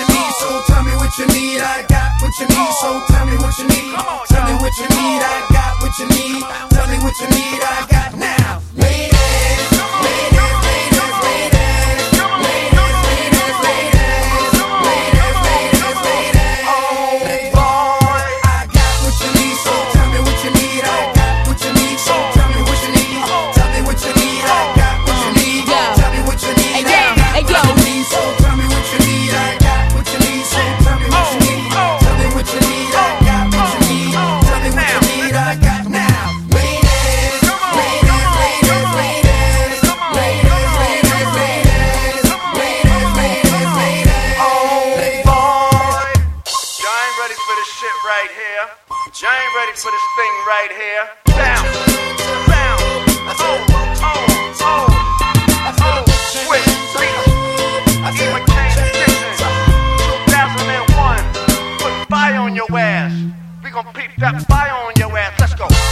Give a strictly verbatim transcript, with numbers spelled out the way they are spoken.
you need, so tell me what you need. I got what you need, so tell me what you need. Tell me what you need, I got what you need. Tell me what you need, I got now. Ladies, ladies, ladies, ladies, ladies, ladies, ladies, ladies, ladies, ladies. Oh boy, I got what you need, so tell me what you need. I got what you need, so tell me what you need. Tell me what you need, I got what you need. Tell me what you need, I got what you need. So tell me what you need, I got what you need. So tell me what you need. Tell me what you need, I got what you need. Tell me what you need, I got now. Ladies, ladies, ladies, ladies, ladies, ladies, ladies, ladies, ladies, ladies. Oh boy, y'all ain't ready for this shit right here. Y'all ain't ready for this thing right here. Down, down, oh, oh, oh, oh, switch, beat, even Kane Dixon, two thousand one, put fire on your ass. We gon' peep that fire on your ass, let's go.